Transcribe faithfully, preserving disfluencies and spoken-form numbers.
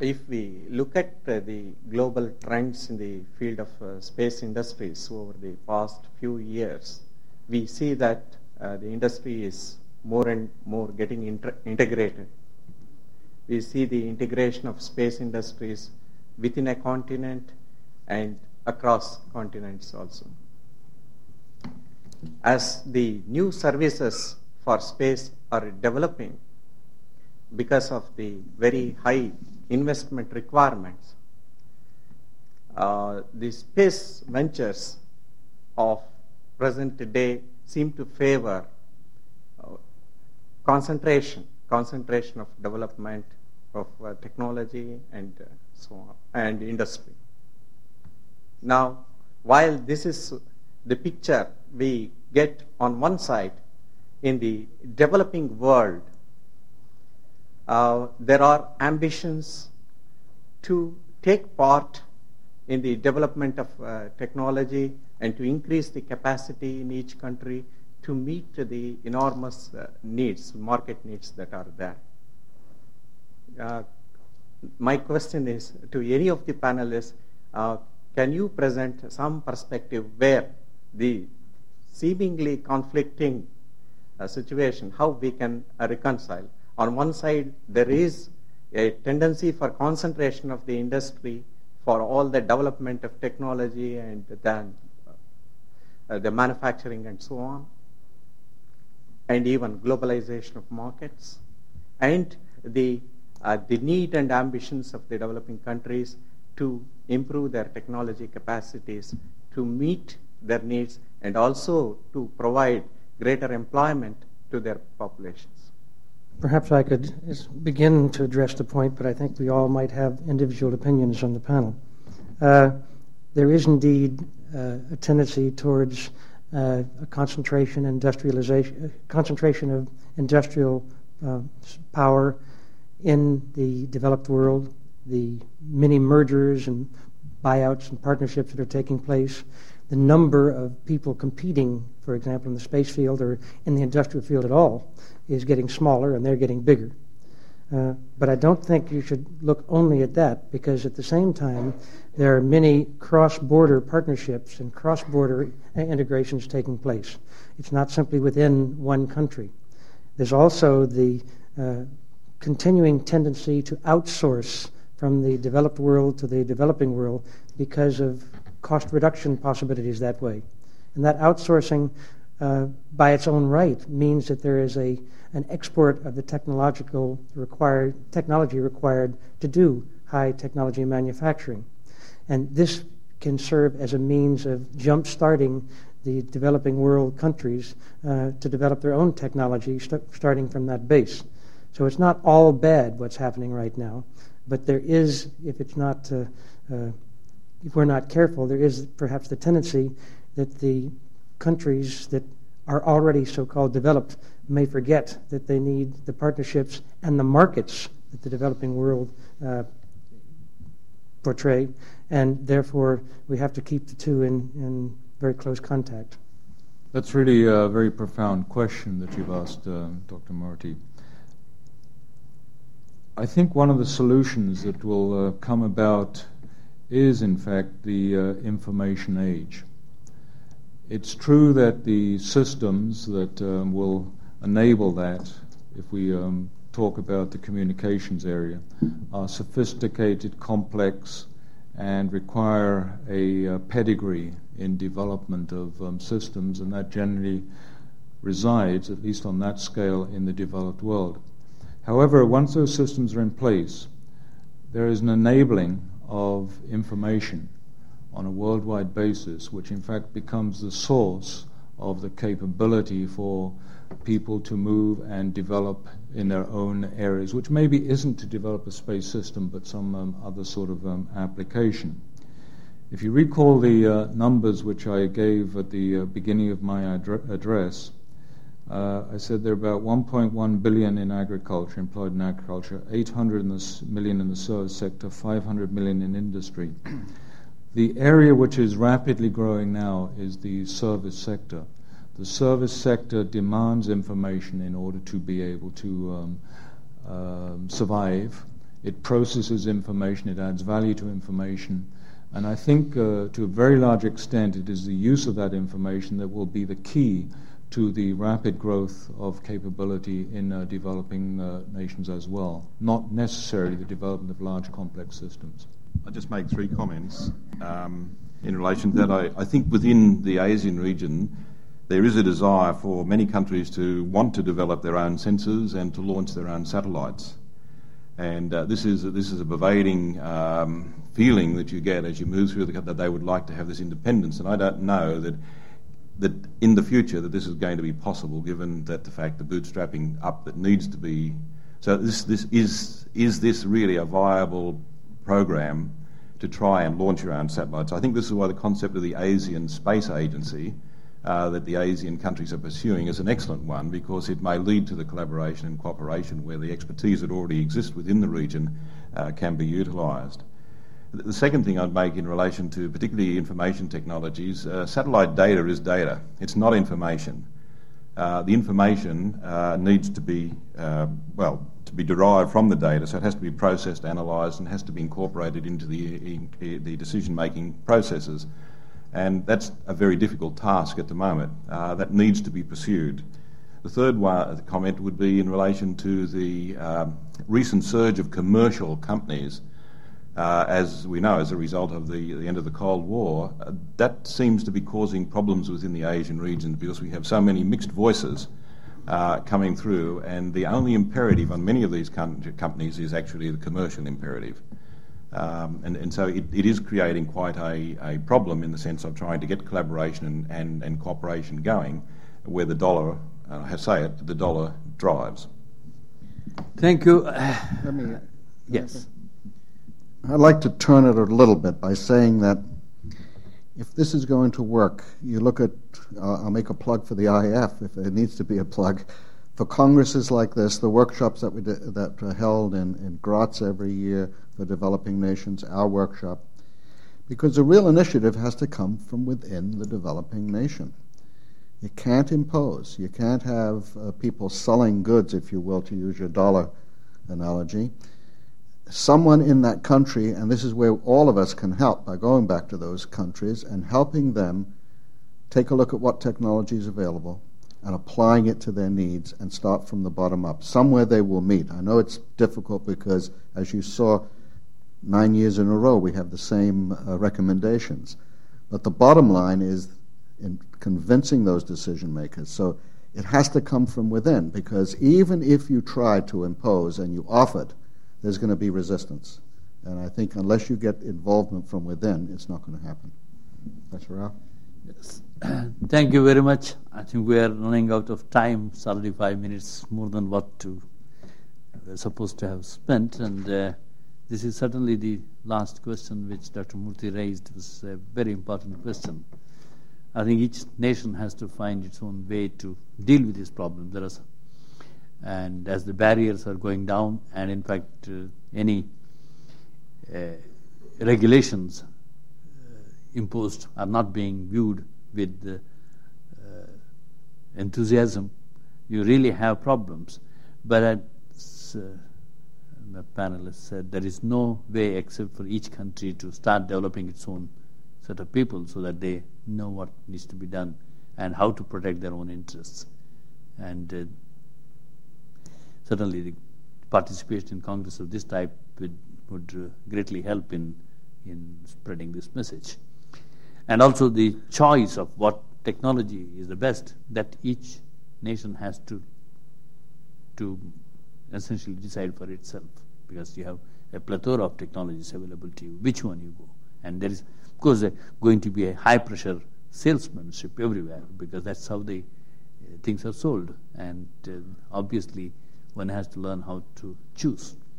if we look at uh, the global trends in the field of uh, space industries over the past few years, we see that uh, the industry is more and more getting inter- integrated. We see the integration of space industries within a continent and across continents also. As the new services for space are developing because of the very high investment requirements, uh, the space ventures of present day seem to favor uh, concentration, concentration of development of uh, technology and uh, so on, and industry. Now, while this is the picture we get on one side, in the developing world, uh, there are ambitions to take part in the development of uh, technology and to increase the capacity in each country to meet the enormous uh, needs, market needs that are there. Uh, my question is to any of the panelists, uh, can you present some perspective where the seemingly conflicting uh, situation, how we can uh, reconcile? On one side, there is a tendency for concentration of the industry for all the development of technology and then uh, the manufacturing and so on, and even globalization of markets, and the uh, the need and ambitions of the developing countries to improve their technology capacities to meet their needs and also to provide greater employment to their populations. Perhaps I could begin to address the point, but I think we all might have individual opinions on the panel. Uh, there is indeed uh, a tendency towards uh, a concentration, industrialization, concentration of industrial uh, power in the developed world, the many mergers and buyouts and partnerships that are taking place, the number of people competing, for example, in the space field or in the industrial field at all, is getting smaller and they're getting bigger. Uh, but I don't think you should look only at that, because at the same time, there are many cross-border partnerships and cross-border integrations taking place. It's not simply within one country. There's also the uh, continuing tendency to outsource from the developed world to the developing world because of cost reduction possibilities that way. And that outsourcing uh, by its own right means that there is a an export of the technological required technology required to do high technology manufacturing. And this can serve as a means of jump-starting the developing world countries uh, to develop their own technology st- starting from that base. So it's not all bad what's happening right now, but there is, if it's not, uh, uh, if we're not careful, there is perhaps the tendency that the countries that are already so-called developed may forget that they need the partnerships and the markets that the developing world uh, portray, and therefore we have to keep the two in, in very close contact. That's really a very profound question that you've asked, uh, Doctor Marty. I think one of the solutions that will uh, come about is, in fact, the uh, information age. It's true that the systems that um, will enable that, if we um, talk about the communications area, are sophisticated, complex, and require a uh, pedigree in development of um, systems, and that generally resides, at least on that scale, in the developed world. However, once those systems are in place, there is an enabling of information on a worldwide basis, which in fact becomes the source of the capability for people to move and develop in their own areas, which maybe isn't to develop a space system, but some um, other sort of um, application. If you recall the uh, numbers which I gave at the uh, beginning of my adre- address, uh, I said there are about one point one billion in agriculture, employed in agriculture, eight hundred million in the service sector, five hundred million in industry. The area which is rapidly growing now is the service sector. The service sector demands information in order to be able to um, um, survive it processes information, it adds value to information. And I think uh, to a very large extent it is the use of that information that will be the key to the rapid growth of capability in uh, developing uh, nations as well, not necessarily the development of large complex systems. I'll just make three comments um, in relation to that. I, I think within the ASEAN region there is a desire for many countries to want to develop their own sensors and to launch their own satellites. And uh, this is this is a pervading um, feeling that you get as you move through the country, that they would like to have this independence. And I don't know that that in the future that this is going to be possible, given that the fact the bootstrapping up that needs to be. So this this is is this really a viable program to try and launch your own satellites? I think this is why the concept of the ASEAN Space Agency uh, that the ASEAN countries are pursuing is an excellent one, because it may lead to the collaboration and cooperation where the expertise that already exists within the region uh, can be utilised. The second thing I'd make in relation to particularly information technologies, uh, satellite data is data. It's not information. Uh, the information uh, needs to be, uh, well, to be derived from the data, so it has to be processed, analysed, and has to be incorporated into the, the decision-making processes. And that's a very difficult task at the moment. Uh, that needs to be pursued. The third one, the comment would be in relation to the um, recent surge of commercial companies. Uh, as we know, as a result of the, the end of the Cold War, uh, that seems to be causing problems within the Asian region, because we have so many mixed voices uh, coming through, and the only imperative on many of these com- companies is actually the commercial imperative. Um, and, and so it, it is creating quite a, a problem in the sense of trying to get collaboration and, and, and cooperation going, where the dollar, uh, I say it, the dollar drives. Thank you. Let me, yes. I'd like to turn it a little bit by saying that if this is going to work, you look at, uh, I'll make a plug for the I F if it needs to be a plug, for congresses like this, the workshops that we d- that are held in, in Graz every year for developing nations, our workshop, because the real initiative has to come from within the developing nation. You can't impose. You can't have uh, people selling goods, if you will, to use your dollar analogy. Someone in that country, and this is where all of us can help by going back to those countries and helping them take a look at what technology is available and applying it to their needs and start from the bottom up. Somewhere they will meet. I know it's difficult because, as you saw, nine years in a row we have the same uh, recommendations. But the bottom line is in convincing those decision makers. So it has to come from within, because even if you try to impose and you offered, there's going to be resistance. And I think unless you get involvement from within, it's not going to happen. Professor Rao? Yes. Thank you very much. I think we are running out of time. It's already five minutes more than what to, we're supposed to have spent. And uh, this is certainly the last question which Doctor Murthy raised. It was a very important question. I think each nation has to find its own way to deal with this problem. There are And as the barriers are going down, and in fact uh, any uh, regulations uh, imposed are not being viewed with uh, uh, enthusiasm, you really have problems. But as uh, the panelists said, there is no way except for each country to start developing its own set of people so that they know what needs to be done and how to protect their own interests. And uh, certainly the participation in Congress of this type would, would uh, greatly help in, in spreading this message. And also the choice of what technology is the best, that each nation has to, to essentially decide for itself, because you have a plethora of technologies available to you, which one you go. And there is, of course, uh, going to be a high-pressure salesmanship everywhere, because that's how the uh, things are sold. And uh, obviously, one has to learn how to choose.